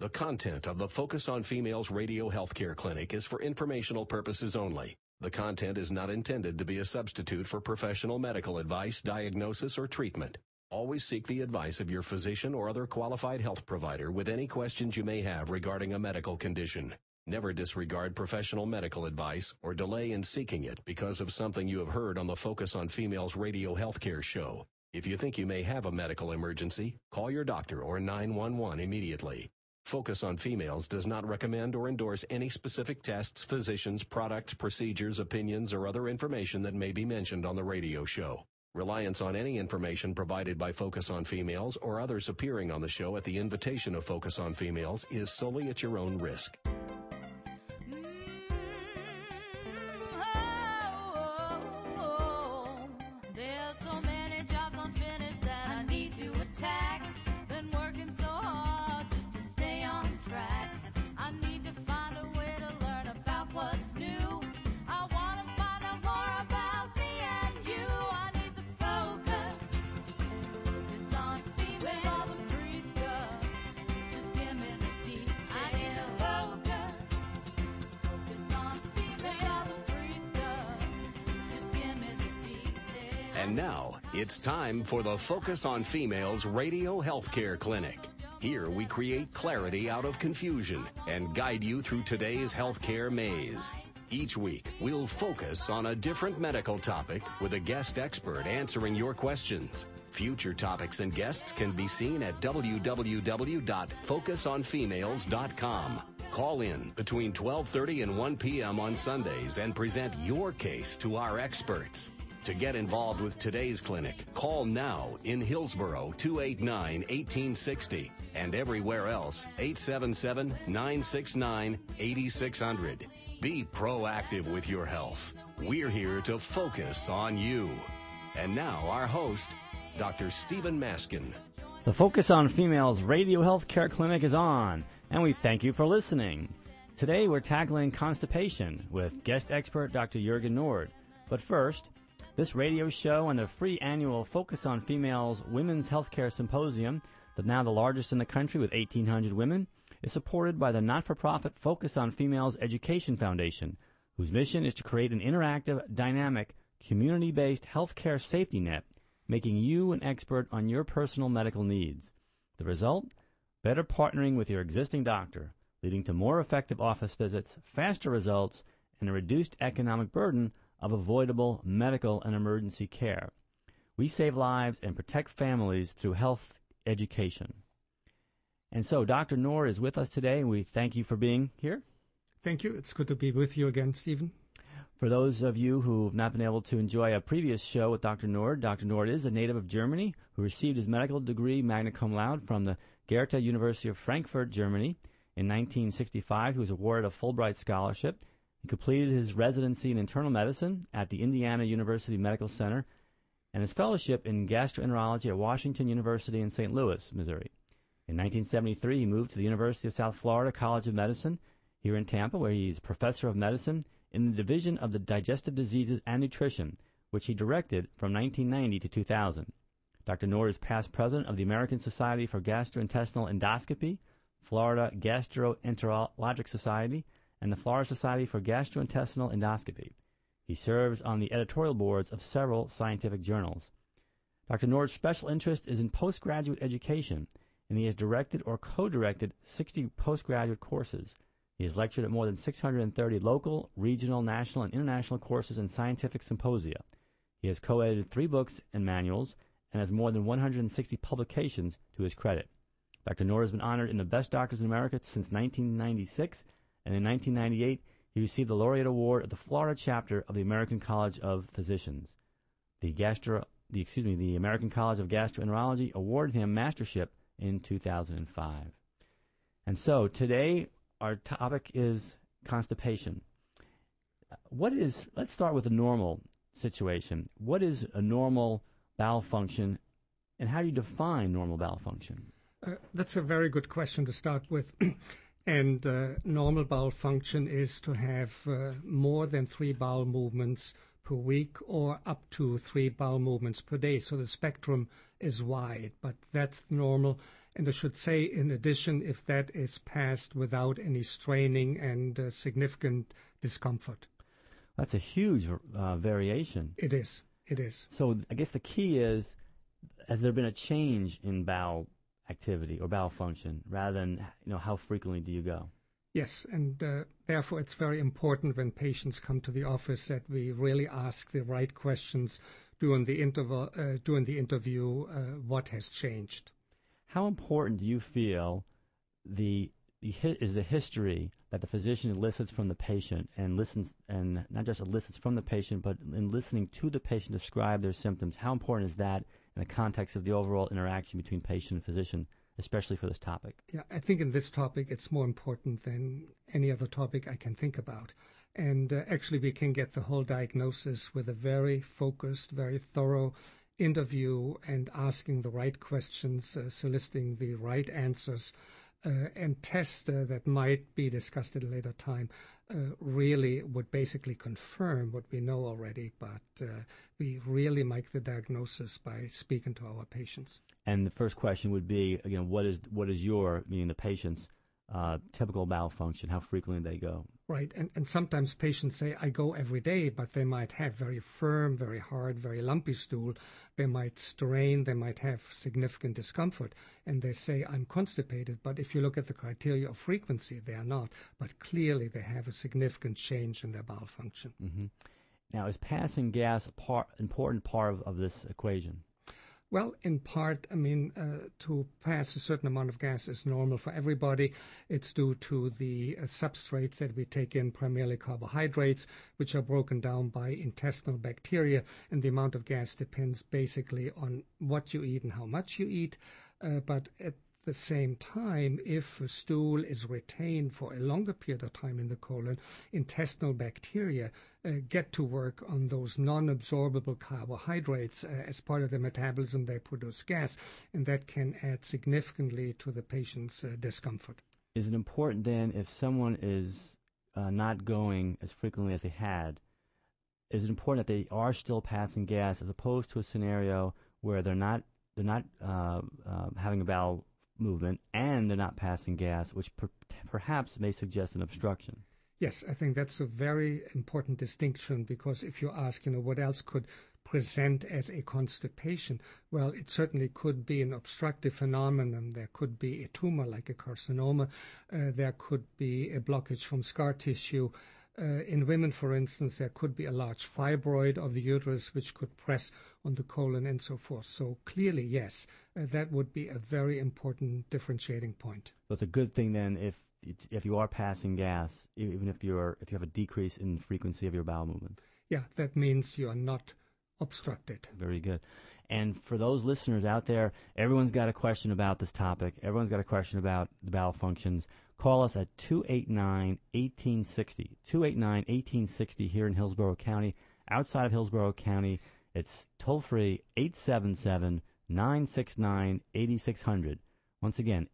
The content of the Focus on Females Radio Healthcare Clinic is for informational purposes only. The content is not intended to be a substitute for professional medical advice, diagnosis, or treatment. Always seek the advice of your physician or other qualified health provider with any questions you may have regarding a medical condition. Never disregard professional medical advice or delay in seeking it because of something you have heard on the Focus on Females Radio Healthcare show. If you think you may have a medical emergency, call your doctor or 911 immediately. Focus on Females does not recommend or endorse any specific tests, physicians, products, procedures, opinions, or other information that may be mentioned on the radio show. Reliance on any information provided by Focus on Females or others appearing on the show at the invitation of Focus on Females is solely at your own risk. There's so many jobs unfinished that I need to attack. Been working so hard just to stay on track. I need to find a way to learn about what's new. I want to find out more about me and you. I need the focus. Focus on females. With all the free stuff. Just give me the details. I need the focus. Focus on females. With all the free stuff. Just give me the details. And now, it's time for the Focus on Females Radio Healthcare Clinic. Here we create clarity out of confusion and guide you through today's healthcare maze. Each week, we'll focus on a different medical topic with a guest expert answering your questions. Future topics and guests can be seen at www.focusonfemales.com. Call in between 12:30 and 1 p.m. on Sundays and present your case to our experts. To get involved with today's clinic, call now in Hillsborough 289-1860 and everywhere else 877-969-8600. Be proactive with your health. We're here to focus on you. And now our host, Dr. Stephen Maskin. The Focus on Females Radio Healthcare Clinic is on, and we thank you for listening. Today we're tackling constipation with guest expert Dr. Jurgen Nord. But first, this radio show and the free annual Focus on Females Women's Healthcare Symposium, now the largest in the country with 1,800 women, is supported by the not-for-profit Focus on Females Education Foundation, whose mission is to create an interactive, dynamic, community-based healthcare safety net, making you an expert on your personal medical needs. The result? Better partnering with your existing doctor, leading to more effective office visits, faster results, and a reduced economic burden of avoidable medical and emergency care. We save lives and protect families through health education. And so Dr. Nord is with us today, and we thank you for being here. Thank you. It's good to be with you again, Stephen. For those of you who have not been able to enjoy a previous show with Dr. Nord is a native of Germany who received his medical degree magna cum laude from the Goethe University of Frankfurt, Germany. In 1965, he was awarded a Fulbright scholarship. He completed his residency in internal medicine at the Indiana University Medical Center and his fellowship in gastroenterology at Washington University in St. Louis, Missouri. In 1973, he moved to the University of South Florida College of Medicine here in Tampa, where he is professor of medicine in the Division of the Digestive Diseases and Nutrition, which he directed from 1990 to 2000. Dr. Nord is past president of the American Society for Gastrointestinal Endoscopy, Florida Gastroenterologic Society, and the Florida Society for Gastrointestinal Endoscopy. He serves on the editorial boards of several scientific journals. Dr. Nord's special interest is in postgraduate education, and he has directed or co-directed 60 postgraduate courses. He has lectured at more than 630 local, regional, national, and international courses and scientific symposia. He has co-edited 3 books and manuals and has more than 160 publications to his credit. Dr. Nord has been honored in the Best Doctors in America since 1996, and in 1998, he received the Laureate Award of the Florida chapter of the American College of Physicians. The American College of Gastroenterology awarded him mastership in 2005. And so today, our topic is constipation. Let's start with a normal situation. What is a normal bowel function, and how do you define normal bowel function? That's a very good question to start with. And normal bowel function is to have more than 3 bowel movements per week or up to 3 bowel movements per day. So the spectrum is wide, but that's normal. And I should say, in addition, if that is passed without any straining and significant discomfort. That's a huge variation. It is. It is. So I guess the key is, has there been a change in bowel activity or bowel function, rather than how frequently do you go? Yes, and therefore it's very important when patients come to the office that we really ask the right questions during the interview. What has changed? How important do you feel is the history that the physician elicits from the patient and listens, and not just elicits from the patient, but in listening to the patient describe their symptoms? How important is that in the context of the overall interaction between patient and physician, especially for this topic? Yeah, I think in this topic it's more important than any other topic I can think about. And actually we can get the whole diagnosis with a very focused, very thorough interview and asking the right questions, soliciting the right answers, and tests that might be discussed at a later time really would basically confirm what we know already, but we really make the diagnosis by speaking to our patients. And the first question would be, again, what is your, meaning the patient's, typical bowel function? How frequently they go? Right, and sometimes patients say, I go every day, but they might have very firm, very hard, very lumpy stool. They might strain, they might have significant discomfort, and they say, I'm constipated. But if you look at the criteria of frequency, they are not. But clearly they have a significant change in their bowel function. Mm-hmm. Now, is passing gas an important part of this equation? Well, in part, I mean, to pass a certain amount of gas is normal for everybody. It's due to the substrates that we take in, primarily carbohydrates, which are broken down by intestinal bacteria, and the amount of gas depends basically on what you eat and how much you eat. But at the same time, if a stool is retained for a longer period of time in the colon, intestinal bacteria get to work on those non-absorbable carbohydrates. As part of their metabolism, they produce gas, and that can add significantly to the patient's discomfort. Is it important then, if someone is not going as frequently as they had, is it important that they are still passing gas, as opposed to a scenario where they're not having a bowel movement and they're not passing gas, which perhaps may suggest an obstruction? Yes, I think that's a very important distinction, because if you ask, what else could present as a constipation, well, it certainly could be an obstructive phenomenon. There could be a tumor like a carcinoma. There could be a blockage from scar tissue. In women, for instance, there could be a large fibroid of the uterus which could press on the colon and so forth. So clearly, yes, that would be a very important differentiating point. So it's a good thing then if you are passing gas, even if you have a decrease in frequency of your bowel movements. Yeah, that means you are not obstructed. Very good. And for those listeners out there, everyone's got a question about this topic. Everyone's got a question about the bowel functions. Call us at 289-1860. 289-1860 here in Hillsborough County. Outside of Hillsborough County, it's toll-free 877-969-8600. Once again,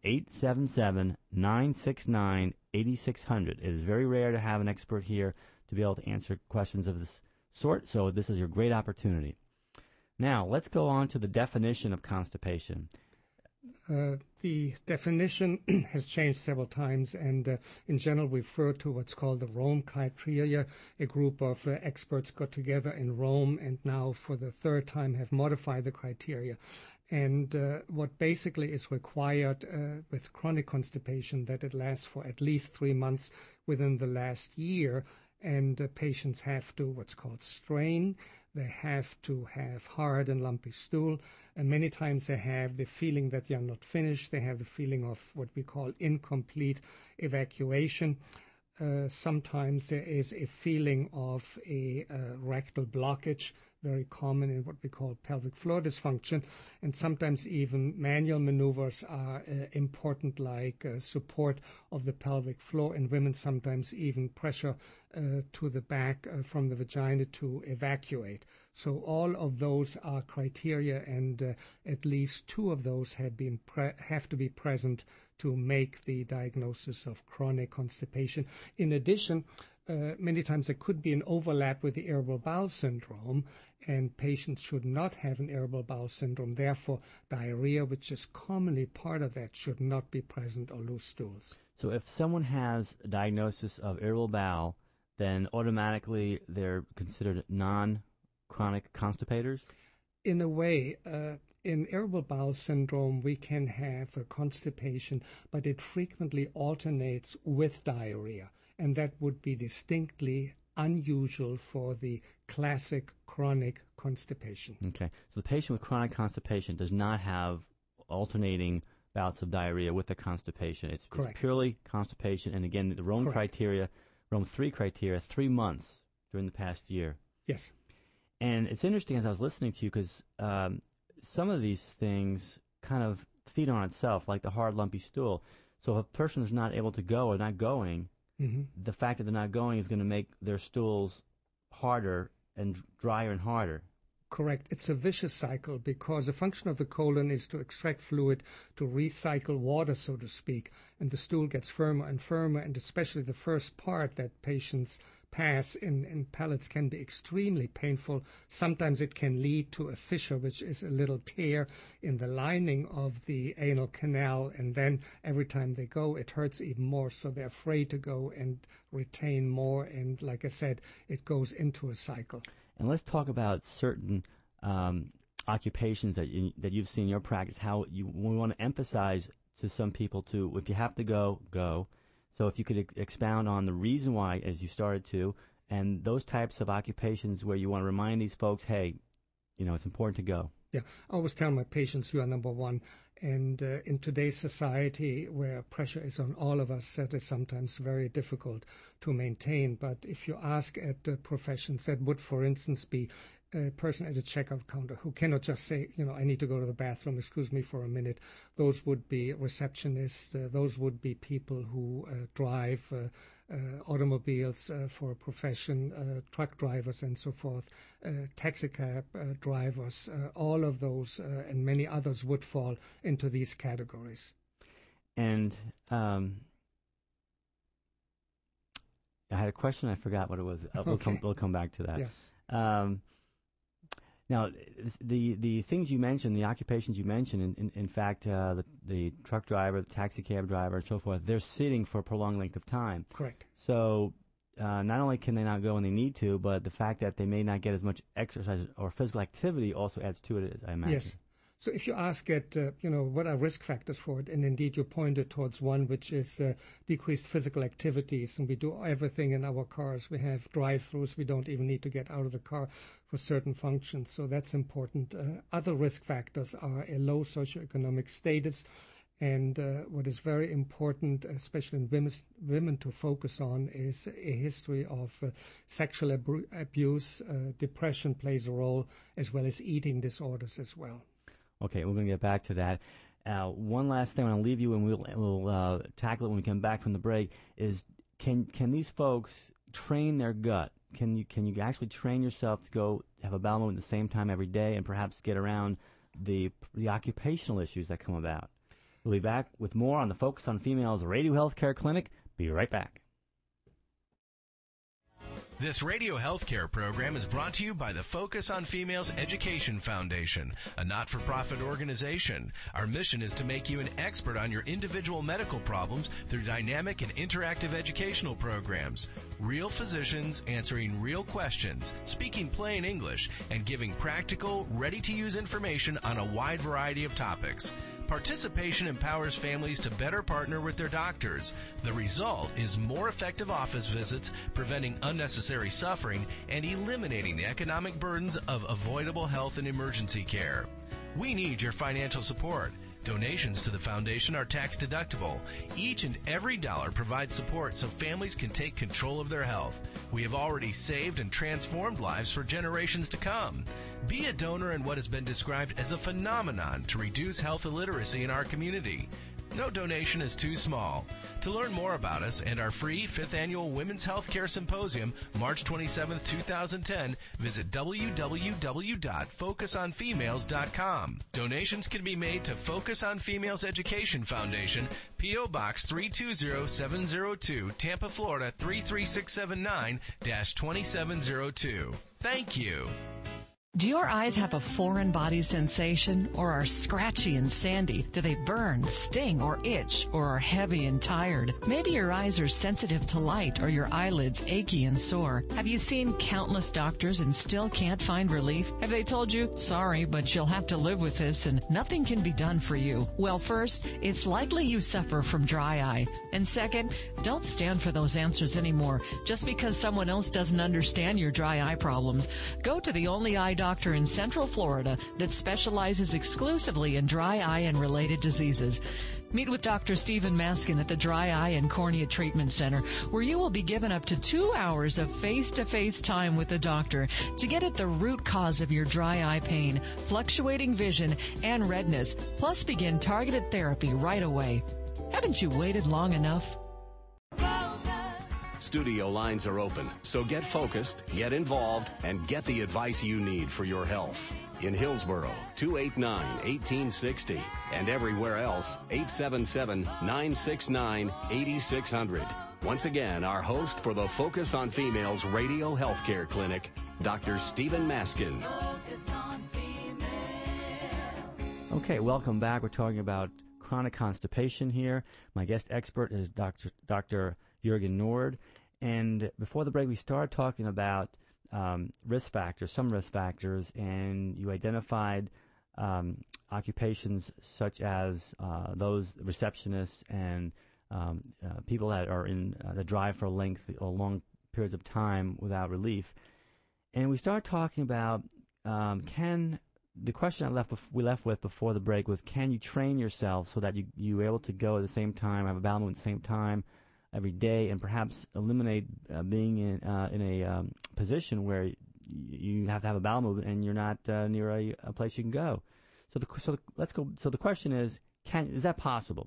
877-969-8600. It is very rare to have an expert here to be able to answer questions of this sort, so this is your great opportunity. Now, let's go on to the definition of constipation. The definition has changed several times, and in general we refer to what's called the Rome criteria. A group of experts got together in Rome and now for the third time have modified the criteria. And what basically is required with chronic constipation, that it lasts for at least 3 months within the last year, and patients have to what's called strain. They have to have hard and lumpy stool, and many times they have the feeling that they are not finished. They have the feeling of what we call incomplete evacuation. Sometimes there is a feeling of a rectal blockage, very common in what we call pelvic floor dysfunction, and sometimes even manual maneuvers are important, like support of the pelvic floor in women, sometimes even pressure to the back from the vagina to evacuate. So all of those are criteria, and at least 2 of those have to be present to make the diagnosis of chronic constipation. In addition, many times there could be an overlap with the irritable bowel syndrome, and patients should not have an irritable bowel syndrome. Therefore, diarrhea, which is commonly part of that, should not be present, or loose stools. So if someone has a diagnosis of irritable bowel, then automatically they're considered non-chronic constipators? In a way, in irritable bowel syndrome, we can have a constipation, but it frequently alternates with diarrhea, and that would be distinctly unusual for the classic chronic constipation. Okay. So the patient with chronic constipation does not have alternating bouts of diarrhea with the constipation. It's purely constipation. And again, the Rome criteria, Rome 3 criteria, 3 months during the past year. Yes. And it's interesting as I was listening to you because some of these things kind of feed on itself, like the hard, lumpy stool. So if a person is not able to go or not going, the fact that they're not going is going to make their stools harder and drier and harder. Correct. It's a vicious cycle because the function of the colon is to extract fluid, to recycle water, so to speak, and the stool gets firmer and firmer, and especially the first part that patients pass in pellets can be extremely painful. Sometimes it can lead to a fissure, which is a little tear in the lining of the anal canal, and then every time they go, it hurts even more, so they're afraid to go and retain more, and like I said, it goes into a cycle. And let's talk about certain occupations that you've seen in your practice, how we want to emphasize to some people to, if you have to go, go. So if you could expound on the reason why, as you started to, and those types of occupations where you want to remind these folks, hey, it's important to go. Yeah, I always tell my patients, you are number one. And in today's society, where pressure is on all of us, that is sometimes very difficult to maintain. But if you ask at professions, that would, for instance, be a person at a checkout counter who cannot just say, I need to go to the bathroom, excuse me for a minute. Those would be receptionists. Those would be people who drive automobiles for a profession, truck drivers and so forth, taxi cab drivers. All of those and many others would fall into these categories. And I had a question. I forgot what it was. We'll come back to that. Yeah. Now, the things you mentioned, the occupations you mentioned, in fact, the truck driver, the taxi cab driver, and so forth, they're sitting for a prolonged length of time. Correct. So not only can they not go when they need to, but the fact that they may not get as much exercise or physical activity also adds to it, I imagine. Yes. So if you ask at, what are risk factors for it, and indeed you pointed towards one, which is decreased physical activities, and we do everything in our cars. We have drive-thrus. We don't even need to get out of the car for certain functions, so that's important. Other risk factors are a low socioeconomic status, and what is very important, especially in women to focus on, is a history of sexual abuse. Depression plays a role, as well as eating disorders as well. Okay, we're going to get back to that. One last thing I want to leave you, and we'll tackle it when we come back from the break, is can these folks train their gut? Can you actually train yourself to go have a bowel movement at the same time every day and perhaps get around the occupational issues that come about? We'll be back with more on the Focus on Females Radio Healthcare Clinic. Be right back. This radio healthcare program is brought to you by the Focus on Females Education Foundation, a not-for-profit organization. Our mission is to make you an expert on your individual medical problems through dynamic and interactive educational programs. Real physicians answering real questions, speaking plain English, and giving practical, ready-to-use information on a wide variety of topics. Participation empowers families to better partner with their doctors. The result is more effective office visits, preventing unnecessary suffering, and eliminating the economic burdens of avoidable health and emergency care. We need your financial support. Donations to the foundation are tax deductible. Each and every dollar provides support so families can take control of their health. We have already saved and transformed lives for generations to come. Be a donor in what has been described as a phenomenon to reduce health illiteracy in our community. No donation is too small. To learn more about us and our free 5th Annual Women's Healthcare Symposium, March 27, 2010, visit www.focusonfemales.com. Donations can be made to Focus on Females Education Foundation, P.O. Box 320702, Tampa, Florida 33679-2702. Thank you. Do your eyes have a foreign body sensation or are scratchy and sandy? Do they burn, sting, or itch, or are heavy and tired? Maybe your eyes are sensitive to light or your eyelids achy and sore. Have you seen countless doctors and still can't find relief? Have they told you, sorry, but you'll have to live with this and nothing can be done for you? Well, first, it's likely you suffer from dry eye. And second, don't stand for those answers anymore just because someone else doesn't understand your dry eye problems. Go to the only eye doctor in Central Florida that specializes exclusively in dry eye and related diseases. Meet with Dr. Stephen Maskin at the Dry Eye and Cornea Treatment Center, where you will be given up to 2 hours of face-to-face time with the doctor to get at the root cause of your dry eye pain, fluctuating vision, and redness, plus begin targeted therapy right away. Haven't you waited long enough? Studio lines are open, so get focused, get involved, and get the advice you need for your health. In Hillsborough, 289-1860, and everywhere else, 877-969-8600. Once again, our host for the Focus on Females Radio Healthcare Clinic, Dr. Stephen Maskin. Okay, welcome back. We're talking about chronic constipation here. My guest expert is Dr. Jürgen Nord. And before the break, we started talking about risk factors, some risk factors, and you identified occupations such as those receptionists and people that are in the drive for long periods of time without relief. And we started talking about the question we left with before the break was, can you train yourself so that you're able to go at the same time, have a bowel movement at the same time every day, and perhaps eliminate being in a position where you have to have a bowel movement and you're not near a place you can go. Let's go. So the question is that possible?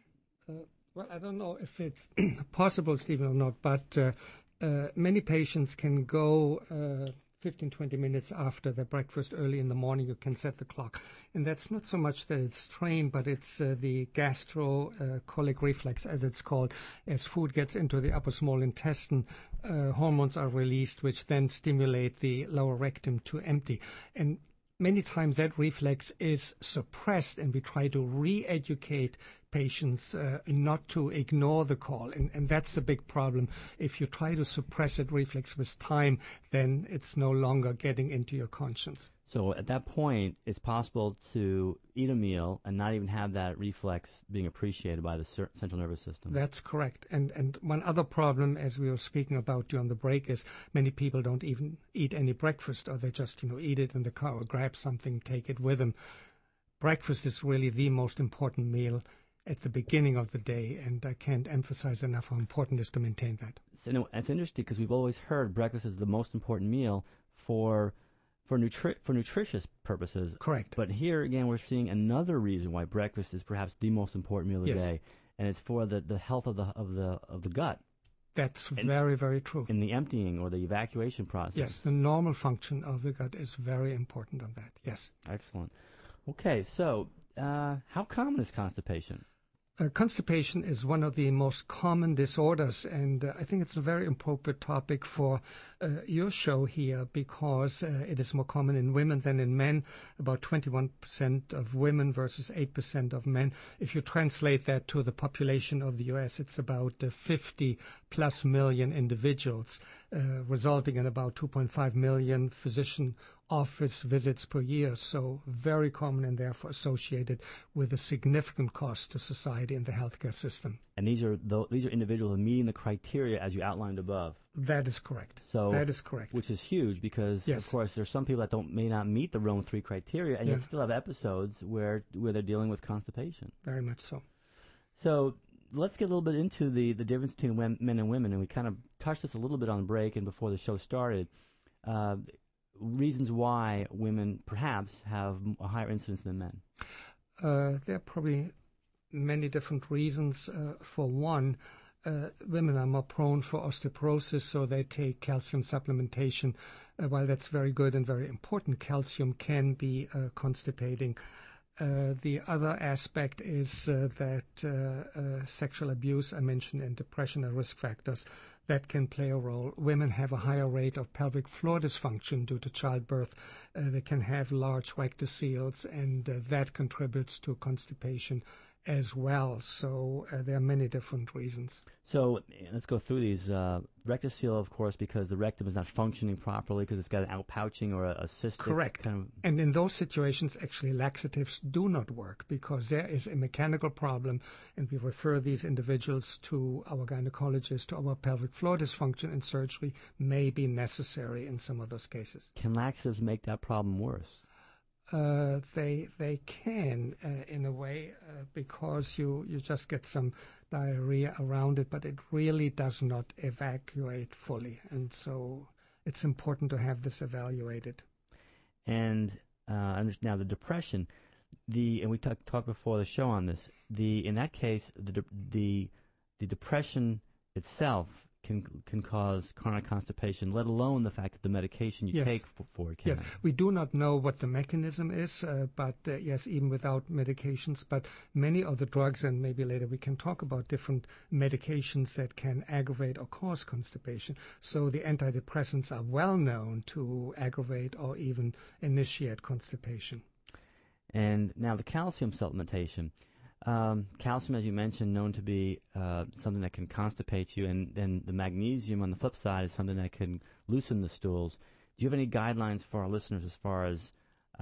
Well, I don't know if it's possible, Stephen, or not, but many patients can go 15, 20 minutes after their breakfast early in the morning. You can set the clock. And that's not so much that it's trained, but it's the gastrocolic reflex, as it's called. As food gets into the upper small intestine, hormones are released, which then stimulate the lower rectum to empty. And many times that reflex is suppressed, and we try to re-educate patients not to ignore the call. And that's a big problem. If you try to suppress that reflex with time, then it's no longer getting into your conscience. So at that point, it's possible to eat a meal and not even have that reflex being appreciated by the central nervous system. That's correct. And one other problem, as we were speaking about during the break, is many people don't even eat any breakfast, or they just, eat it in the car or grab something, take it with them. Breakfast is really the most important meal at the beginning of the day, and I can't emphasize enough how important it is to maintain that. So, it's interesting because we've always heard breakfast is the most important meal for nutritious purposes. Correct. But here again, we're seeing another reason why breakfast is perhaps the most important meal of the day, and it's for the health of the gut. That's very, very true. In the emptying or the evacuation process. Yes, the normal function of the gut is very important on that. Yes. Excellent. Okay, so how common is constipation? Constipation is one of the most common disorders, and I think it's a very appropriate topic for your show here, because it is more common in women than in men, about 21% of women versus 8% of men. If you translate that to the population of the U.S., it's about 50+ million individuals, resulting in about 2.5 million physician office visits per year, so very common and therefore associated with a significant cost to society and the healthcare system. And these are individuals meeting the criteria as you outlined above. That is correct. So that is correct. Which is huge because, of course, there's some people that may not meet the Rome 3 criteria, and yet still have episodes where they're dealing with constipation. Very much so. So let's get a little bit into the difference between men and women, and we kind of touched this a little bit on the break and before the show started. Reasons why women perhaps have a higher incidence than men. There are probably many different reasons. For one, women are more prone for osteoporosis, so they take calcium supplementation. While that's very good and very important, calcium can be constipating. The other aspect is that sexual abuse, I mentioned, and depression are risk factors that can play a role. Women have a higher rate of pelvic floor dysfunction due to childbirth. They can have large rectocele, and that contributes to constipation as well. So there are many different reasons. So let's go through these. Rectocele, of course, because the rectum is not functioning properly because it's got an outpouching or a cystic. Correct. Kind of. And in those situations, actually, laxatives do not work because there is a mechanical problem, and we refer these individuals to our gynecologist, to our pelvic floor dysfunction, and surgery may be necessary in some of those cases. Can laxatives make that problem worse? They can in a way because you just get some diarrhea around it, but it really does not evacuate fully, and so it's important to have this evaluated. And now the depression, and we talked before the show on this. In that case, the depression itself can cause chronic constipation, let alone the fact that the medication you take for it can. Yes, we do not know what the mechanism is, but yes, even without medications, but many of the drugs, and maybe later we can talk about different medications that can aggravate or cause constipation. So the antidepressants are well known to aggravate or even initiate constipation. And now the calcium supplementation. Calcium, as you mentioned, known to be something that can constipate you, and then the magnesium on the flip side is something that can loosen the stools. Do you have any guidelines for our listeners as far as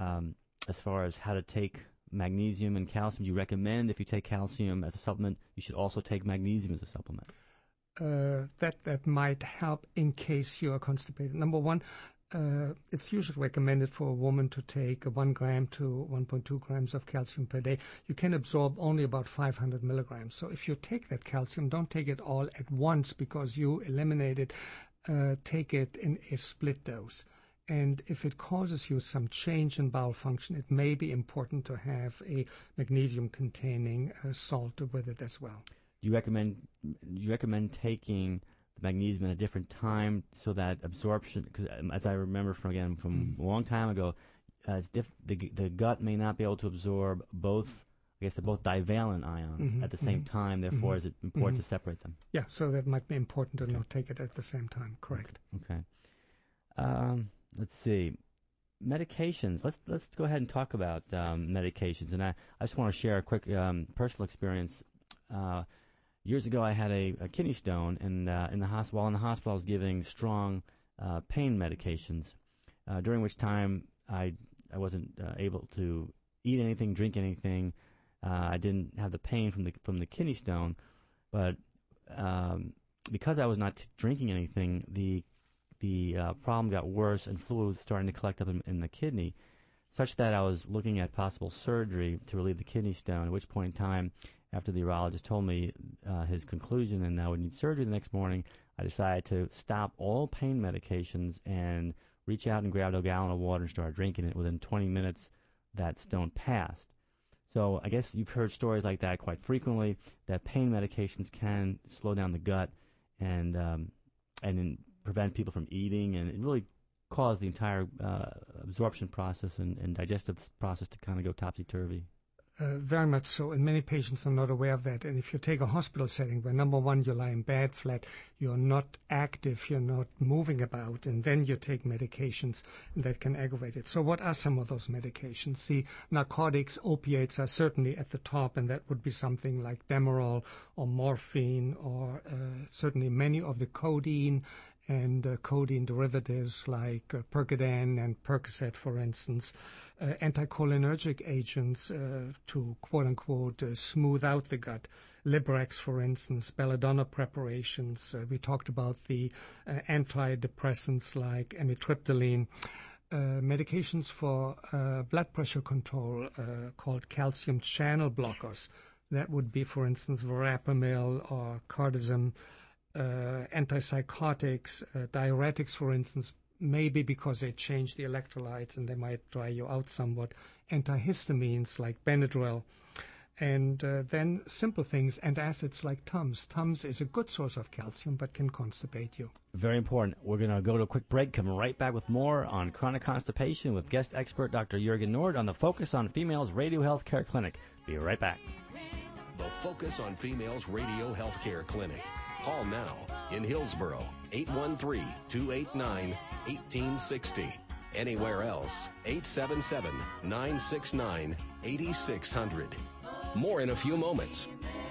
how to take magnesium and calcium? Do you recommend if you take calcium as a supplement, you should also take magnesium as a supplement? That might help in case you are constipated. Number one, it's usually recommended for a woman to take 1 gram to 1.2 grams of calcium per day. You can absorb only about 500 milligrams. So if you take that calcium, don't take it all at once because you eliminate it. Take it in a split dose. And if it causes you some change in bowel function, it may be important to have a magnesium-containing salt with it as well. Do you recommend taking magnesium at a different time so that absorption, because as I remember from a long time ago, the gut may not be able to absorb both divalent ions at the same time. Therefore, is it important to separate them? Yeah, so that might be important to not take it at the same time. Correct. Okay. Let's see. Medications. Let's go ahead and talk about medications. And I just want to share a quick personal experience. Years ago, I had a kidney stone, and in the hospital, I was giving strong pain medications, during which time I wasn't able to eat anything, drink anything. I didn't have the pain from the kidney stone, but because I was not drinking anything, the problem got worse, and fluid was starting to collect up in the kidney, such that I was looking at possible surgery to relieve the kidney stone, at which point in time, after the urologist told me his conclusion and I would need surgery the next morning, I decided to stop all pain medications and reach out and grab a gallon of water and start drinking it. Within 20 minutes, that stone passed. So I guess you've heard stories like that quite frequently, that pain medications can slow down the gut and prevent people from eating, and it really cause the entire absorption process and digestive process to kind of go topsy-turvy. Very much so, and many patients are not aware of that. And if you take a hospital setting where, number one, you lie in bed flat, you're not active, you're not moving about, and then you take medications, that can aggravate it. So what are some of those medications? The narcotics, opiates are certainly at the top, and that would be something like Demerol or morphine, or certainly many of the codeine and codeine derivatives like Percodan and Percocet, for instance, anticholinergic agents to quote-unquote smooth out the gut, Librex, for instance, belladonna preparations. We talked about the antidepressants like amitriptyline, medications for blood pressure control called calcium channel blockers. That would be, for instance, verapamil or cardizem. Antipsychotics, diuretics, for instance, maybe because they change the electrolytes and they might dry you out somewhat. Antihistamines like Benadryl, And then simple things, antacids like Tums. Tums is a good source of calcium but can constipate you. Very important. We're going to go to a quick break, come right back with more on chronic constipation with guest expert Dr. Jurgen Nord on the Focus on Females Radio Healthcare Clinic. Be right back. The Focus on Females Radio Healthcare Clinic. Call now in Hillsborough, 813-289-1860. Anywhere else, 877-969-8600. More in a few moments.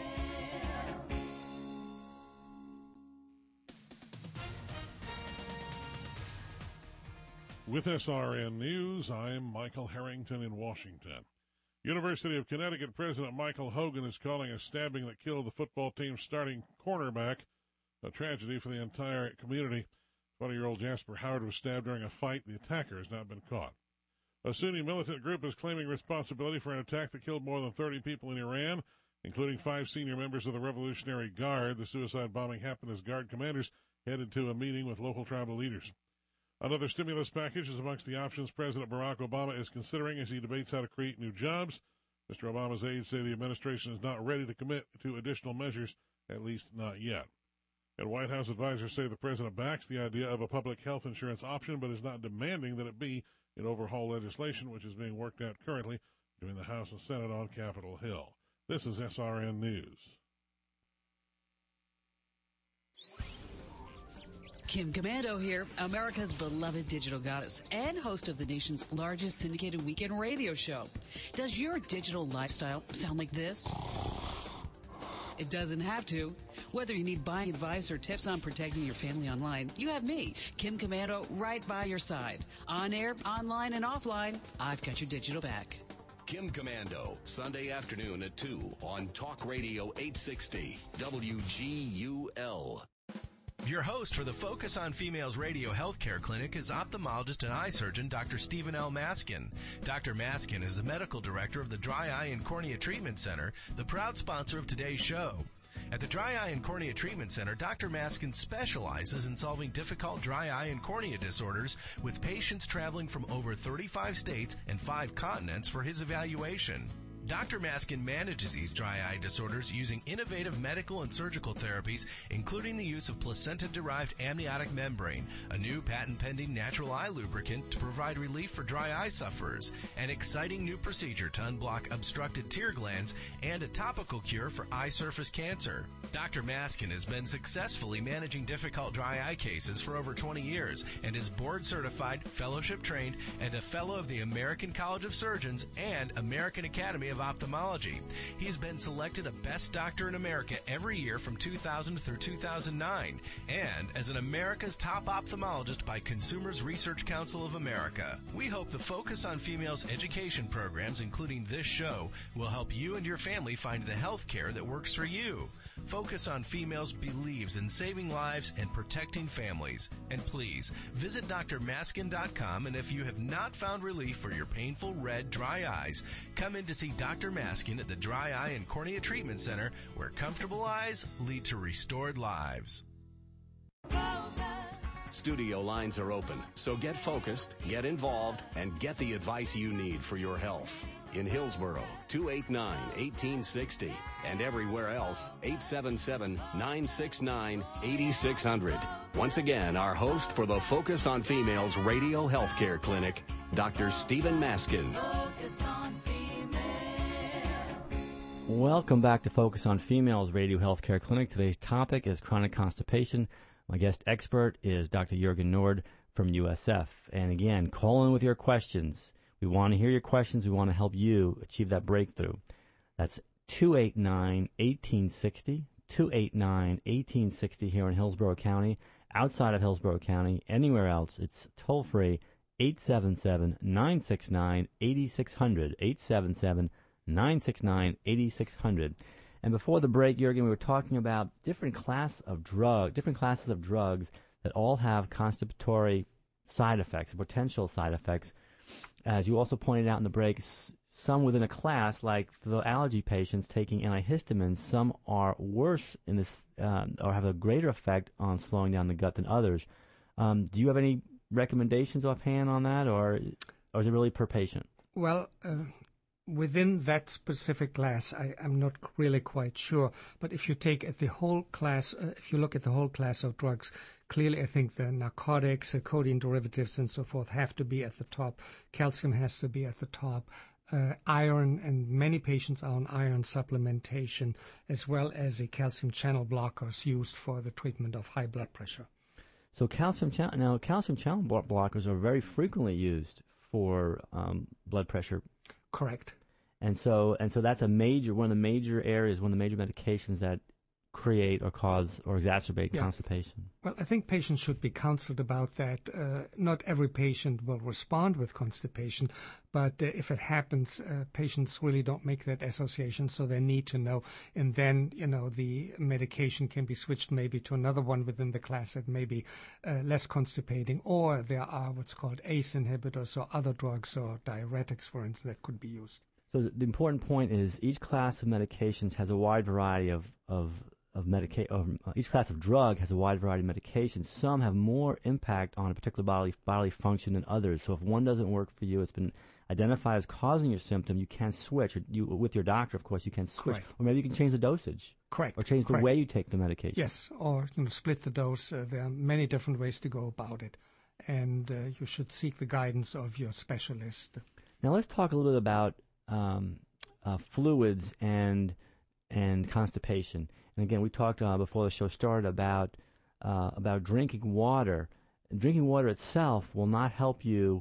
With SRN News, I'm Michael Harrington in Washington. University of Connecticut President Michael Hogan is calling a stabbing that killed the football team's starting cornerback a tragedy for the entire community. 20-year-old Jasper Howard was stabbed during a fight. The attacker has not been caught. A Sunni militant group is claiming responsibility for an attack that killed more than 30 people in Iran, including 5 senior members of the Revolutionary Guard. The suicide bombing happened as Guard commanders headed to a meeting with local tribal leaders. Another stimulus package is amongst the options President Barack Obama is considering as he debates how to create new jobs. Mr. Obama's aides say the administration is not ready to commit to additional measures, at least not yet. And White House advisors say the president backs the idea of a public health insurance option, but is not demanding that it be in overhaul legislation, which is being worked out currently between the House and Senate on Capitol Hill. This is SRN News. Kim Commando here, America's beloved digital goddess and host of the nation's largest syndicated weekend radio show. Does your digital lifestyle sound like this? It doesn't have to. Whether you need buying advice or tips on protecting your family online, you have me, Kim Commando, right by your side. On air, online, and offline, I've got your digital back. Kim Commando, Sunday afternoon at 2 on Talk Radio 860 WGUL. Your host for the Focus on Females Radio Healthcare Clinic is ophthalmologist and eye surgeon Dr. Stephen L. Maskin. Dr. Maskin is the medical director of the Dry Eye and Cornea Treatment Center, the proud sponsor of today's show. At the Dry Eye and Cornea Treatment Center, Dr. Maskin specializes in solving difficult dry eye and cornea disorders with patients traveling from over 35 states and 5 continents for his evaluation. Dr. Maskin manages these dry eye disorders using innovative medical and surgical therapies, including the use of placenta-derived amniotic membrane, a new patent-pending natural eye lubricant to provide relief for dry eye sufferers, an exciting new procedure to unblock obstructed tear glands, and a topical cure for eye surface cancer. Dr. Maskin has been successfully managing difficult dry eye cases for over 20 years and is board-certified, fellowship-trained, and a fellow of the American College of Surgeons and American Academy of Ophthalmology. He's been selected a Best Doctor in America every year from 2000 through 2009 and as an America's Top Ophthalmologist by Consumers Research Council of America. We hope the Focus on Females education programs, including this show, will help you and your family find the health care that works for you. Focus on Females believes in saving lives and protecting families. And please, visit drmaskin.com, and if you have not found relief for your painful red, dry eyes, come in to see Dr. Maskin at the Dry Eye and Cornea Treatment Center, where comfortable eyes lead to restored lives. Studio lines are open, so get focused, get involved, and get the advice you need for your health. In Hillsborough, 289-1860, and everywhere else, 877-969-8600. Once again, our host for the Focus on Females Radio Healthcare Clinic, Dr. Stephen Maskin. Welcome back to Focus on Females Radio Healthcare Clinic. Today's topic is chronic constipation. My guest expert is Dr. Jurgen Nord from USF. And again, call in with your questions. We want to hear your questions. We want to help you achieve that breakthrough. That's 289-1860, 289-1860 here in Hillsborough County. Outside of Hillsborough County, anywhere else, it's toll-free, 877-969-8600, 877-969-8600. And before the break, Jurgen, we were talking about different classes of drugs that all have constipatory side effects, potential side effects. As you also pointed out in the break, some within a class, like for the allergy patients taking antihistamines, some are worse in this or have a greater effect on slowing down the gut than others. Do you have any recommendations offhand on that, or is it really per patient? Well, Within that specific class, I'm not really quite sure. But if you take the whole class, if you look at the whole class of drugs, clearly I think the narcotics, codeine derivatives, and so forth have to be at the top. Calcium has to be at the top. Iron, and many patients are on iron supplementation, as well as the calcium channel blockers used for the treatment of high blood pressure. So calcium channel blockers are very frequently used for blood pressure. Correct. And so that's one of the major areas, one of the major medications that create or cause or exacerbate constipation. Well, I think patients should be counseled about that. Not every patient will respond with constipation, but if it happens, patients really don't make that association, so they need to know. And then, the medication can be switched maybe to another one within the class that may be less constipating, or there are what's called ACE inhibitors or other drugs or diuretics, for instance, that could be used. So the important point is each class of medications has a wide variety of each class of drug has a wide variety of medications. Some have more impact on a particular bodily function than others. So if one doesn't work for you, it's been identified as causing your symptom, you can switch. With your doctor, of course, you can switch. Correct. Or maybe you can change the dosage. Correct. Or change the Correct. way you take the medication. Yes, or split the dose. There are many different ways to go about it. And you should seek the guidance of your specialist. Now let's talk a little bit about fluids and constipation. And again, we talked before the show started about drinking water. Drinking water itself will not help you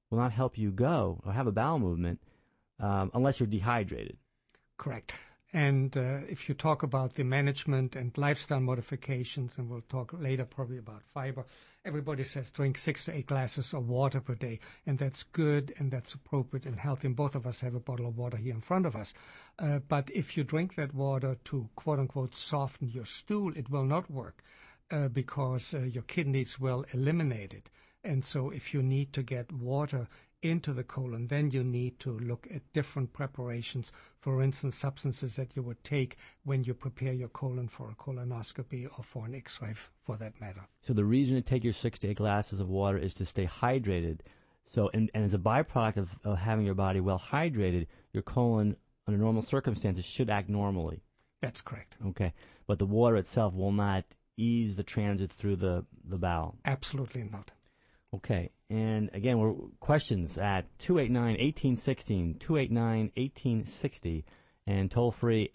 go or have a bowel movement unless you're dehydrated. Correct. And if you talk about the management and lifestyle modifications, and we'll talk later probably about fiber, everybody says drink 6 to 8 glasses of water per day, and that's good and that's appropriate and healthy. And both of us have a bottle of water here in front of us. But if you drink that water to, quote-unquote, soften your stool, it will not work because your kidneys will eliminate it. And so if you need to get water into the colon, then you need to look at different preparations, for instance, substances that you would take when you prepare your colon for a colonoscopy or for an X-ray, for that matter. So the reason to take your 6 to 8 glasses of water is to stay hydrated. So, and as a byproduct of having your body well hydrated, your colon, under normal circumstances, should act normally. That's correct. Okay. But the water itself will not ease the transit through the bowel. Absolutely not. Okay, and again, we're questions at 289-1816, 289-1860, and toll-free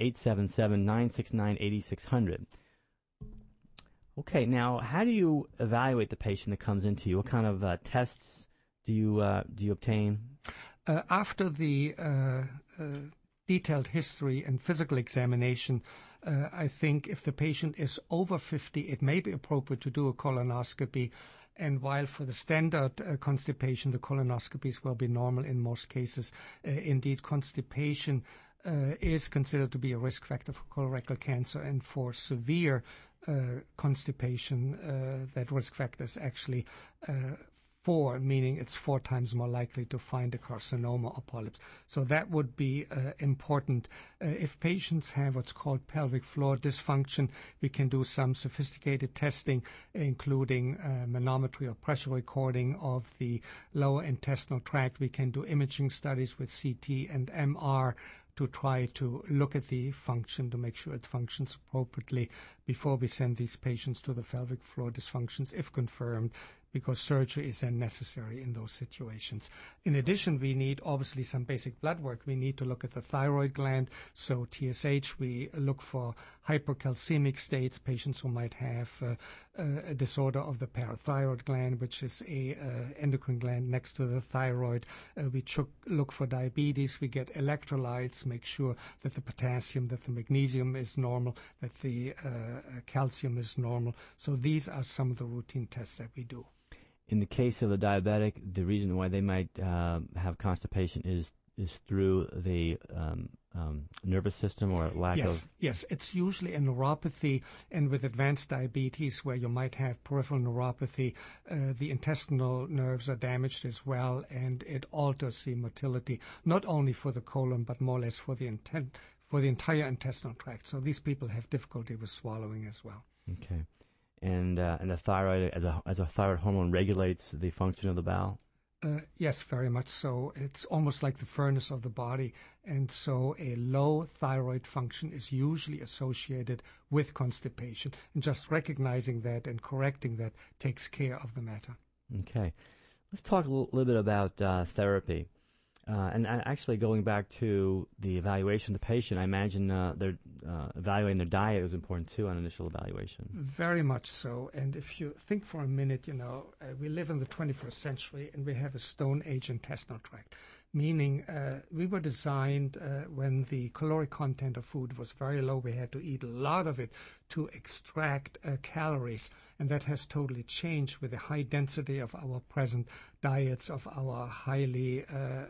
877-969-8600. Okay, now, how do you evaluate the patient that comes into you? What kind of tests do you obtain? After the detailed history and physical examination, I think if the patient is over 50, it may be appropriate to do a colonoscopy. And while for the standard constipation, the colonoscopies will be normal in most cases, indeed constipation is considered to be a risk factor for colorectal cancer, and for severe constipation, that risk factor is actually 4, meaning it's 4 times more likely to find a carcinoma or polyps. So that would be important. If patients have what's called pelvic floor dysfunction, we can do some sophisticated testing, including manometry or pressure recording of the lower intestinal tract. We can do imaging studies with CT and MR to try to look at the function to make sure it functions appropriately before we send these patients to the pelvic floor dysfunctions, if confirmed, because surgery is then necessary in those situations. In addition, we need obviously some basic blood work. We need to look at the thyroid gland, so TSH. We look for hypercalcemic states, patients who might have a disorder of the parathyroid gland, which is a endocrine gland next to the thyroid. We look for diabetes. We get electrolytes, make sure that the potassium, that the magnesium is normal, that the calcium is normal. So these are some of the routine tests that we do. In the case of the diabetic, the reason why they might have constipation is through the nervous system or lack of... Yes, it's usually a neuropathy, and with advanced diabetes where you might have peripheral neuropathy, the intestinal nerves are damaged as well, and it alters the motility, not only for the colon, but more or less for the entire intestinal tract. So these people have difficulty with swallowing as well. Okay. And the thyroid, as a thyroid hormone, regulates the function of the bowel? Yes, very much so. It's almost like the furnace of the body. And so a low thyroid function is usually associated with constipation. And just recognizing that and correcting that takes care of the matter. Okay. Let's talk a little bit about therapy. And actually, going back to the evaluation of the patient, I imagine they're evaluating their diet is important too on initial evaluation. Very much so. And if you think for a minute, we live in the 21st century and we have a Stone Age intestinal tract, meaning we were designed when the caloric content of food was very low. We had to eat a lot of it to extract calories, and that has totally changed with the high density of our present diets, of our highly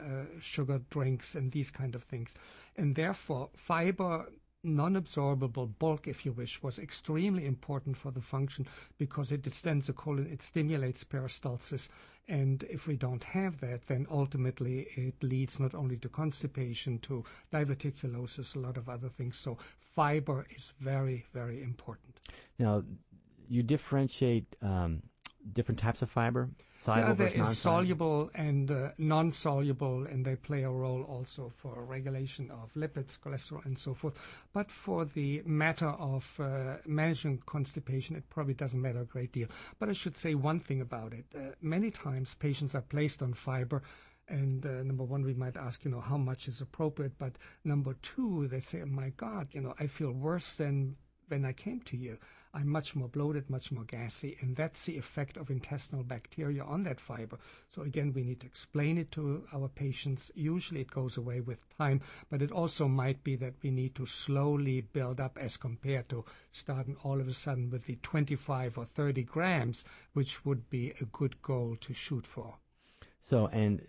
sugar drinks and these kind of things. And therefore, fiber, non-absorbable bulk, if you wish, was extremely important for the function because it distends the colon, it stimulates peristalsis, and if we don't have that, then ultimately it leads not only to constipation, to diverticulosis, a lot of other things. So fiber is very, very important. Now, you differentiate different types of fiber? Soluble there versus is non-soluble? soluble and non-soluble, and they play a role also for regulation of lipids, cholesterol, and so forth. But for the matter of managing constipation, it probably doesn't matter a great deal. But I should say one thing about it. Many times patients are placed on fiber, and number one, we might ask, how much is appropriate. But number two, they say, oh my God, I feel worse than when I came to you. I'm much more bloated, much more gassy, and that's the effect of intestinal bacteria on that fiber. So again, we need to explain it to our patients. Usually it goes away with time, but it also might be that we need to slowly build up as compared to starting all of a sudden with the 25 or 30 grams, which would be a good goal to shoot for. So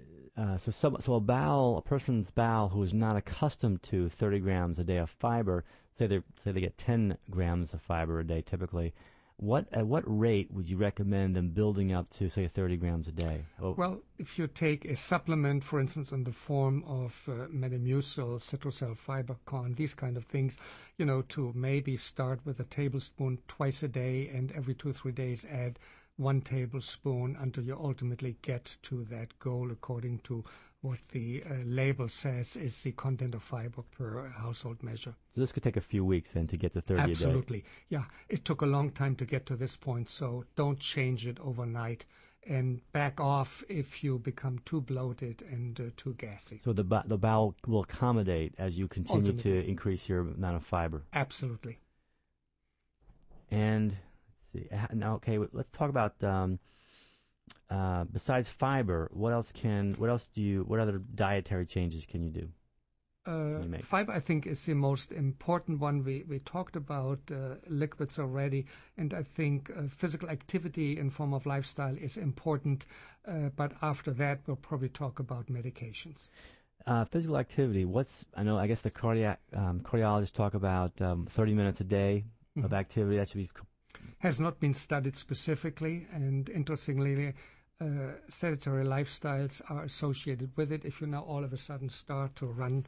a person's bowel who is not accustomed to 30 grams a day of fiber, say they get 10 grams of fiber a day typically, at what rate would you recommend them building up to, say, 30 grams a day? Well, if you take a supplement, for instance, in the form of Metamucil, Citrocell Fiber Corn, these kind of things, to maybe start with a tablespoon twice a day and every 2 or 3 days add 1 tablespoon until you ultimately get to that goal according to what the label says is the content of fiber per household measure. So this could take a few weeks then to get to 30 a day. Absolutely. Yeah, it took a long time to get to this point, so don't change it overnight and back off if you become too bloated and too gassy. So the bowel will accommodate as you continue to increase your amount of fiber. Absolutely. And now, okay, let's talk about besides fiber. What other dietary changes can you do? Fiber, I think, is the most important one. We talked about liquids already, and I think physical activity in form of lifestyle is important. But after that, we'll probably talk about medications. Physical activity. I guess the cardiologists talk about 30 minutes a day of activity. That should be. Has not been studied specifically, and interestingly, sedentary lifestyles are associated with it. If you now all of a sudden start to run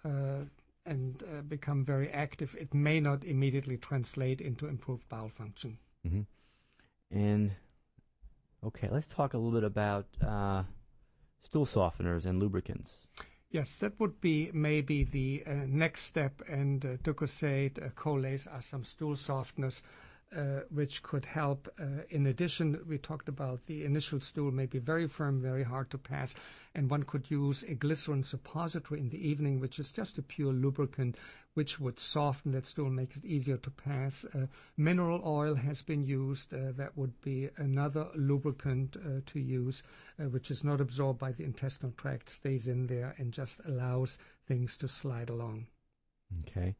and become very active, it may not immediately translate into improved bowel function. Mm-hmm. And, okay, let's talk a little bit about stool softeners and lubricants. Yes, that would be maybe the next step, and Docosade, Colace are some stool softeners which could help. In addition, we talked about the initial stool may be very firm, very hard to pass, and one could use a glycerin suppository in the evening, which is just a pure lubricant, which would soften that stool, makes it easier to pass. Mineral oil has been used. That would be another lubricant to use, which is not absorbed by the intestinal tract, stays in there, and just allows things to slide along. Okay.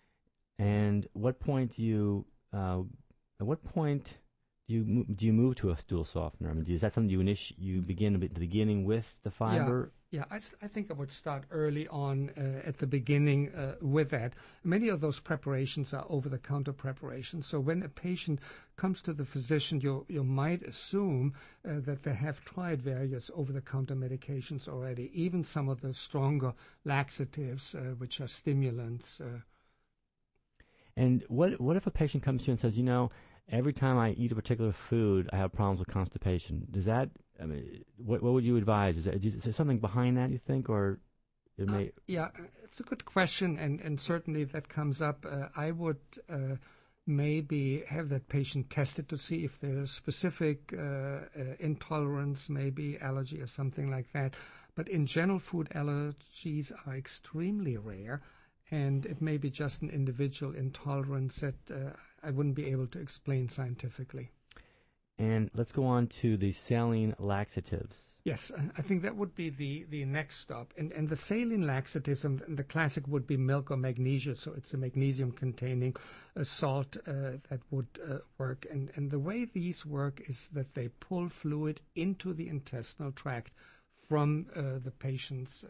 And what point do you... at what point do you move to a stool softener? I mean, is that something you begin at the beginning with the fiber? Yeah, I think I would start early on at the beginning with that. Many of those preparations are over-the-counter preparations. So when a patient comes to the physician, you might assume that they have tried various over-the-counter medications already, even some of the stronger laxatives, which are stimulants. And what if a patient comes to you and says, every time I eat a particular food, I have problems with constipation? Does that I mean, what would you advise? Is there something behind that, you think, or it may? Yeah, it's a good question, and certainly that comes up. I would maybe have that patient tested to see if there's specific intolerance, maybe allergy or something like that. But in general, food allergies are extremely rare, and it may be just an individual intolerance that I wouldn't be able to explain scientifically. And let's go on to the saline laxatives. Yes, I think that would be the next stop. And the saline laxatives, and the classic would be milk or magnesia, so it's a magnesium-containing salt that would work. And the way these work is that they pull fluid into the intestinal tract from the patient's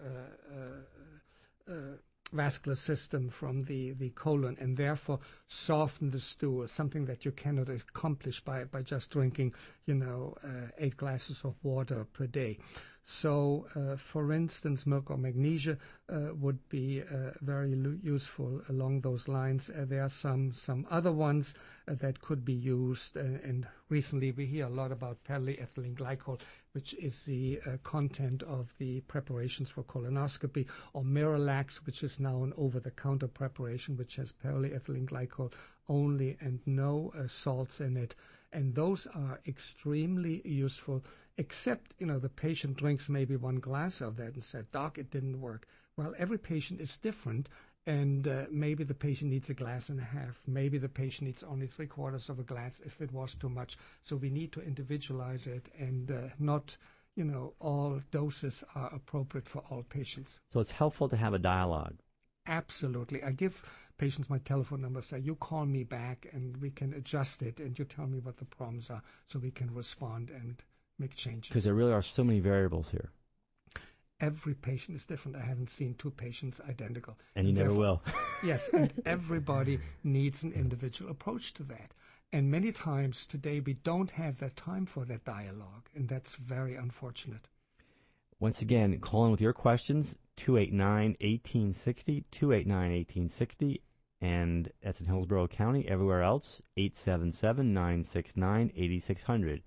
vascular system, from the colon, and therefore soften the stool, something that you cannot accomplish by just drinking 8 glasses of water per day. So for instance, milk or magnesia would be very useful along those lines. There are some other ones that could be used, and recently we hear a lot about polyethylene glycol, which is the content of the preparations for colonoscopy, or Miralax, which is now an over-the-counter preparation which has polyethylene glycol only and no salts in it. And those are extremely useful, except, the patient drinks maybe 1 glass of that and said, "Doc, it didn't work." Well, every patient is different, and maybe the patient needs 1.5 glasses. Maybe the patient needs only 3/4 of a glass if it was too much. So we need to individualize it, and not, all doses are appropriate for all patients. So it's helpful to have a dialogue. Absolutely. I give patients my telephone number, say, you call me back and we can adjust it, and you tell me what the problems are so we can respond and make changes. Because there really are so many variables here. Every patient is different. I haven't seen 2 patients identical. And you never will. Yes, and everybody needs an individual approach to that. And many times today we don't have that time for that dialogue, and that's very unfortunate. Once again, call in with your questions, 289-1860, 289-1860, and that's in Hillsborough County. Everywhere else, 877-969-8600,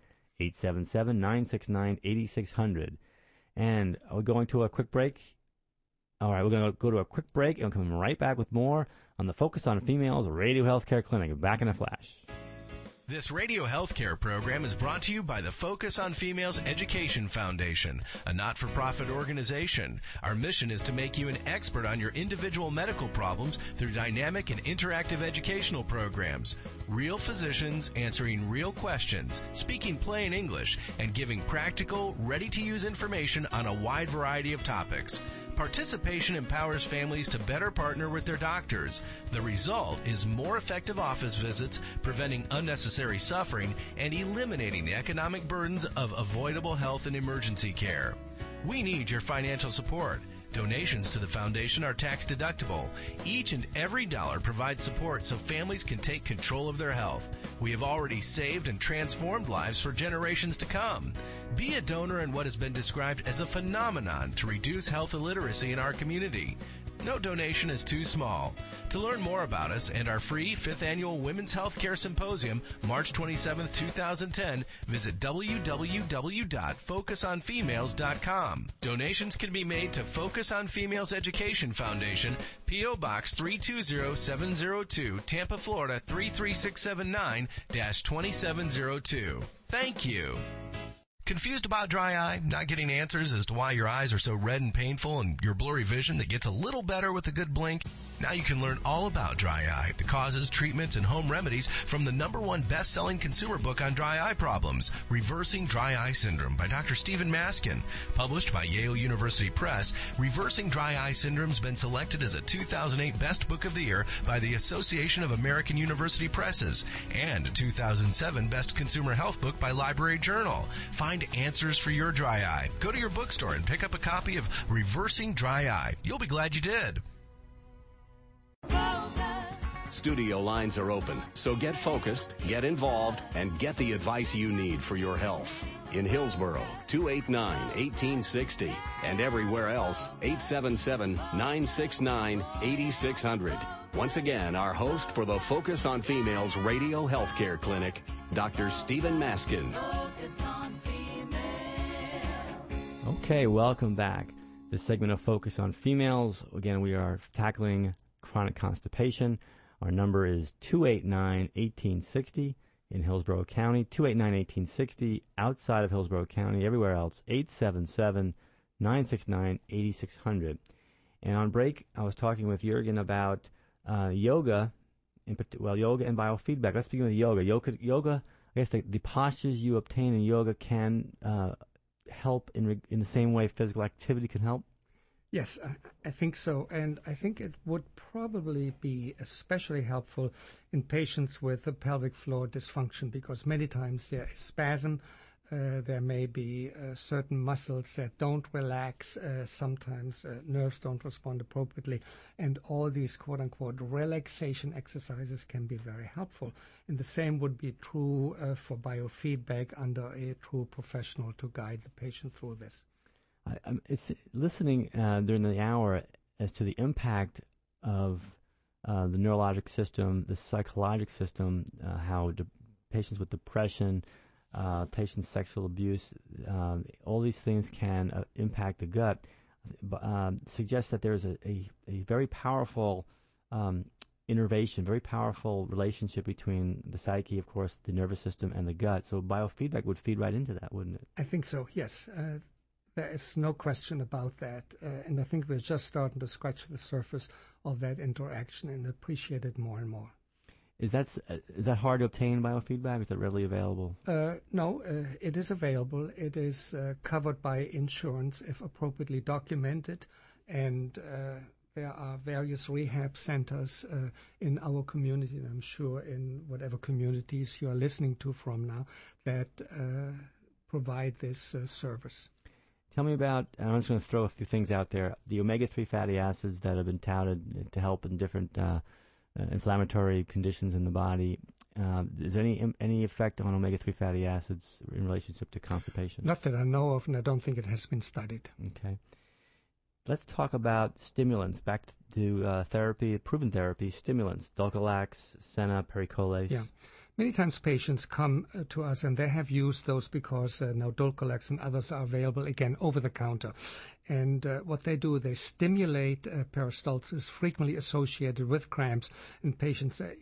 877-969-8600. And we're going to a quick break. All right, we're going to go to a quick break, and we'll come right back with more on the Focus on Females Radio Healthcare Clinic. Back in a flash. This radio healthcare program is brought to you by the Focus on Females Education Foundation, a not-for-profit organization. Our mission is to make you an expert on your individual medical problems through dynamic and interactive educational programs. Real physicians answering real questions, speaking plain English, and giving practical, ready-to-use information on a wide variety of topics. Participation empowers families to better partner with their doctors. The result is more effective office visits, preventing unnecessary suffering, and eliminating the economic burdens of avoidable health and emergency care. We need your financial support. Donations to the foundation are tax deductible. Each and every dollar provides support so families can take control of their health. We have already saved and transformed lives for generations to come. Be a donor in what has been described as a phenomenon to reduce health illiteracy in our community. No donation is too small. To learn more about us and our free 5th Annual Women's Healthcare Symposium, March 27, 2010, visit www.focusonfemales.com. Donations can be made to Focus on Females Education Foundation, P.O. Box 320702, Tampa, Florida 33679-2702. Thank you. Confused about dry eye? Not getting answers as to why your eyes are so red and painful and your blurry vision that gets a little better with a good blink? Now you can learn all about dry eye, the causes, treatments, and home remedies from the #1 best-selling consumer book on dry eye problems, Reversing Dry Eye Syndrome by Dr. Stephen Maskin. Published by Yale University Press, Reversing Dry Eye Syndrome has been selected as a 2008 Best Book of the Year by the Association of American University Presses and a 2007 Best Consumer Health Book by Library Journal. Find answers for your dry eye. Go to your bookstore and pick up a copy of Reversing Dry Eye. You'll be glad you did. Studio lines are open, so get focused, get involved, and get the advice you need for your health. In Hillsborough, 289-1860, and everywhere else, 877-969-8600. Once again, our host for the Focus on Females Radio Healthcare Clinic, Dr. Stephen Maskin. Focus on females. Okay, welcome back. This segment of Focus on Females. Again, we are tackling chronic constipation. Our number is 289-1860 in Hillsborough County, 289-1860 outside of Hillsborough County, everywhere else, 877-969-8600. And on break, I was talking with Jürgen about yoga, yoga and biofeedback. Let's begin with yoga. Yoga, I guess the postures you obtain in yoga can help in the same way physical activity can help? Yes, I think so. And I think it would probably be especially helpful in patients with a pelvic floor dysfunction, because many times there is spasm. There may be certain muscles that don't relax. Sometimes nerves don't respond appropriately. And all these quote-unquote relaxation exercises can be very helpful. And the same would be true for biofeedback under a true professional to guide the patient through this. It's listening during the hour as to the impact of the neurologic system, the psychologic system, how patients with depression, patients' sexual abuse, all these things can impact the gut, suggests that there's a very powerful innervation, very powerful relationship between the psyche, of course, the nervous system, and the gut. So biofeedback would feed right into that, wouldn't it? I think so, yes. There is no question about that. And I think we're just starting to scratch the surface of that interaction and appreciate it more and more. Is that hard to obtain, biofeedback? Is that readily available? No, it is available. It is covered by insurance if appropriately documented. And there are various rehab centers in our community, and I'm sure in whatever communities you are listening to from now, that provide this service. Tell me about, I'm just going to throw a few things out there, the omega-3 fatty acids that have been touted to help in different inflammatory conditions in the body. Is there any effect on omega-3 fatty acids in relationship to constipation? Not that I know of, and I don't think it has been studied. Okay. Let's talk about stimulants. Back to therapy, proven therapy, stimulants, Dulcolax, Senna, Pericolase. Yeah. Many times patients come to us and they have used those because now Dulcolax and others are available, again, over the counter. And what they do, they stimulate peristalsis, frequently associated with cramps. And patients say,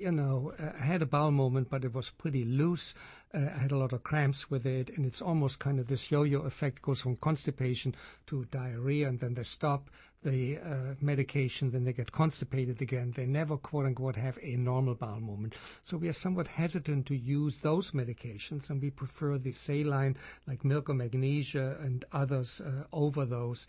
I had a bowel movement, but it was pretty loose. I had a lot of cramps with it. And it's almost kind of this yo-yo effect, goes from constipation to diarrhea, and then they stop the medication, then they get constipated again. They never, quote-unquote, have a normal bowel movement. So we are somewhat hesitant to use those medications, and we prefer the saline, like milk or magnesia and others, over those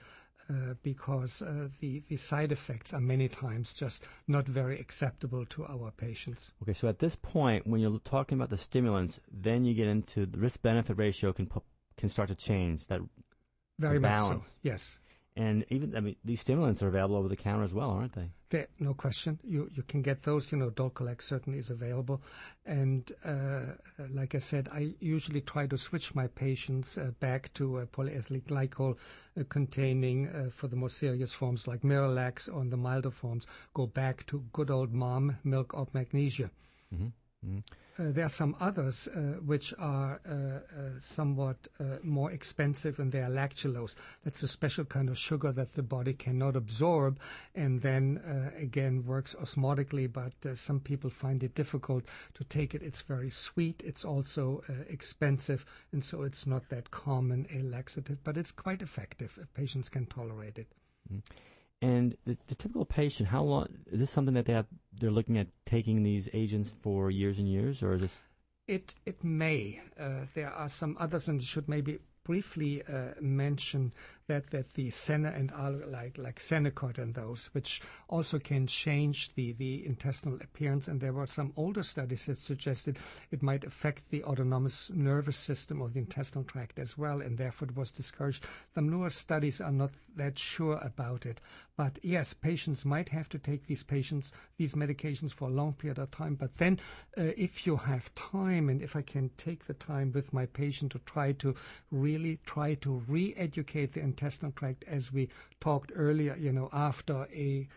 because the side effects are many times just not very acceptable to our patients. Okay, so at this point, when you're talking about the stimulants, then you get into the risk-benefit ratio can start to change. That very much so, yes. And even, these stimulants are available over the counter as well, aren't they? No question. You can get those. Dulcolax certainly is available. And like I said, I usually try to switch my patients back to polyethylene glycol containing, for the more serious forms like Miralax, or in the milder forms, go back to good old mom milk or magnesia. Mm-hmm. Mm-hmm. There are some others which are somewhat more expensive, and they are lactulose. That's a special kind of sugar that the body cannot absorb, and then again works osmotically, but some people find it difficult to take it. It's very sweet. It's also expensive, and so it's not that common a laxative, but it's quite effective if patients can tolerate it. Mm-hmm. And the typical patient, how long is this something that they're looking at taking these agents for years and years, or is this? It may. There are some others, and should maybe briefly mention that the Senna and like Senecot and those, which also can change the intestinal appearance. And there were some older studies that suggested it might affect the autonomous nervous system of the intestinal tract as well, and therefore it was discouraged. The newer studies are not that sure about it. But yes, patients might have to take these medications for a long period of time. But then if you have time, and if I can take the time with my patient to really try to re-educate the intestinal tract, as we talked earlier, after a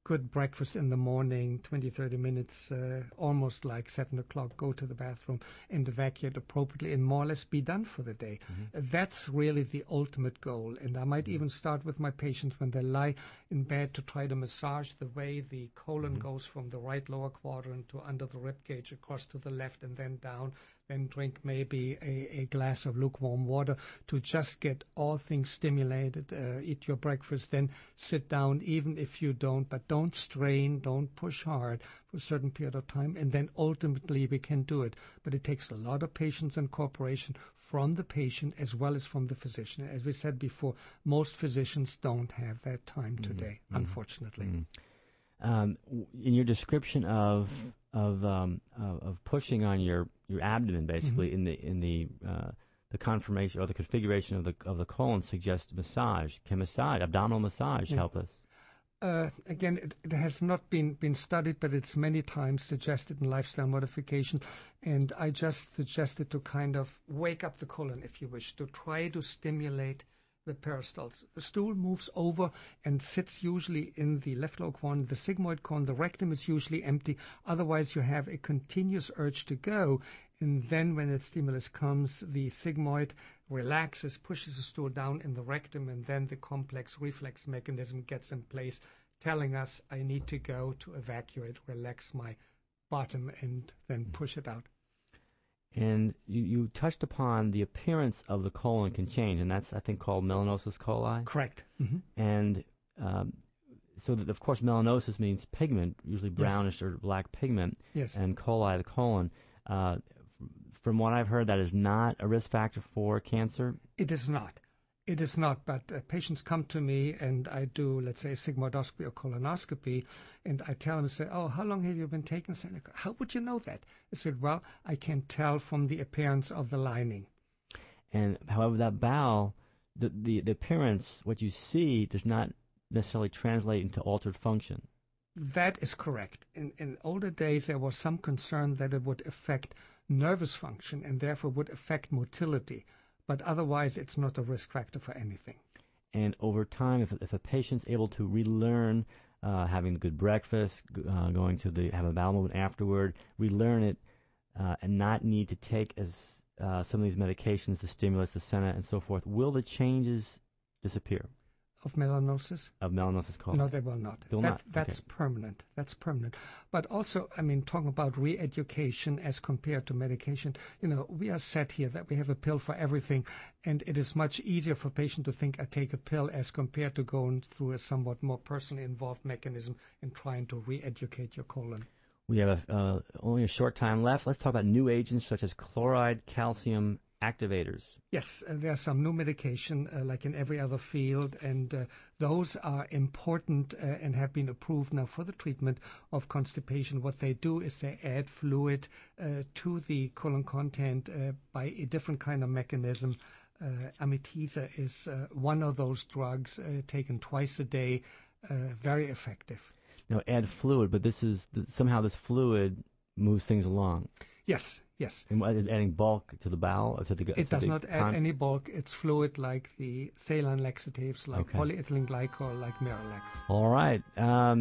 good breakfast in the morning, 20, 30 minutes, almost like 7 o'clock, go to the bathroom and evacuate appropriately and more or less be done for the day. That's really the ultimate goal. And I might even start with my patients when they lie in bed to try to massage the way the colon goes from the right lower quadrant to under the rib cage across to the left and then down. Then drink maybe a glass of lukewarm water to just get all things stimulated. Eat your breakfast, then sit down, even if you don't, but don't strain, don't push hard for a certain period of time, and then ultimately we can do it. But it takes a lot of patience and cooperation from the patient as well as from the physician. As we said before, most physicians don't have that time today, unfortunately. In your description of pushing on your abdomen, basically in the conformation or the configuration of the colon suggests massage. Can abdominal massage help us? Again, it has not been studied, but it's many times suggested in lifestyle modification. And I just suggested to kind of wake up the colon, if you wish, to try to stimulate the peristalsis. The stool moves over and sits usually in the left lower quadrant, the sigmoid colon. The rectum is usually empty. Otherwise, you have a continuous urge to go. And then when the stimulus comes, the sigmoid relaxes, pushes the stool down in the rectum, and then the complex reflex mechanism gets in place, telling us I need to go to evacuate, relax my bottom, and then push it out. And you touched upon the appearance of the colon can change, and that's, I think, called melanosis coli. Correct. And so, that, of course, melanosis means pigment, usually brownish or black pigment, and coli, the colon. From what I've heard, that is not a risk factor for cancer? It is not. It is not, but patients come to me and I do, let's say, a sigmoidoscopy or colonoscopy, and I tell them, say, oh, how long have you been taking this? How would you know that? I said, well, I can tell from the appearance of the lining. And however, that bowel, the appearance, what you see, does not necessarily translate into altered function. That is correct. In older days, there was some concern that it would affect nervous function and therefore would affect motility. But otherwise, it's not a risk factor for anything. And over time, if a patient's able to relearn having a good breakfast, going to have a bowel movement afterward, relearn it, and not need to take as some of these medications, the stimulus, the Senna, and so forth, will the changes disappear? Of melanosis? Of melanosis coli. No, they will not. That's permanent. That's permanent. But also, I mean, talking about re-education as compared to medication, we are set here that we have a pill for everything, and it is much easier for a patient to think I take a pill as compared to going through a somewhat more personally involved mechanism in trying to re-educate your colon. We have only a short time left. Let's talk about new agents such as chloride calcium activators. Yes, there are some new medication, like in every other field, and those are important and have been approved now for the treatment of constipation. What they do is they add fluid to the colon content by a different kind of mechanism. Amitiza is one of those drugs taken twice a day, very effective. Now, add fluid, but somehow this fluid moves things along. Yes. Yes. And adding bulk to the bowel? Or to the, it does not add any bulk. It's fluid like the saline laxatives, like polyethylene glycol, like Miralax. All right. How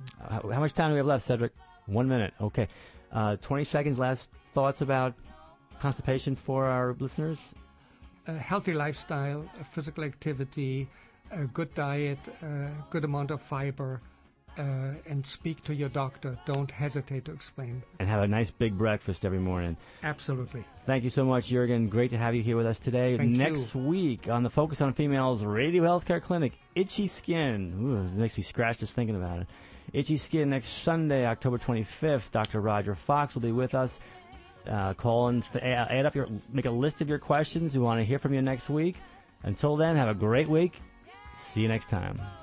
much time do we have left, Cedric? 1 minute. Okay. 20 seconds, last thoughts about constipation for our listeners? A healthy lifestyle, physical activity, a good diet, good amount of fiber, and speak to your doctor. Don't hesitate to explain. And have a nice big breakfast every morning. Absolutely. Thank you so much, Jürgen. Great to have you here with us today. Next week on the Focus on Females Radio Healthcare Clinic, itchy skin. Ooh, it makes me scratch just thinking about it. Itchy skin next Sunday, October 25th. Dr. Roger Fox will be with us. Call and make a list of your questions. We want to hear from you next week. Until then, have a great week. See you next time.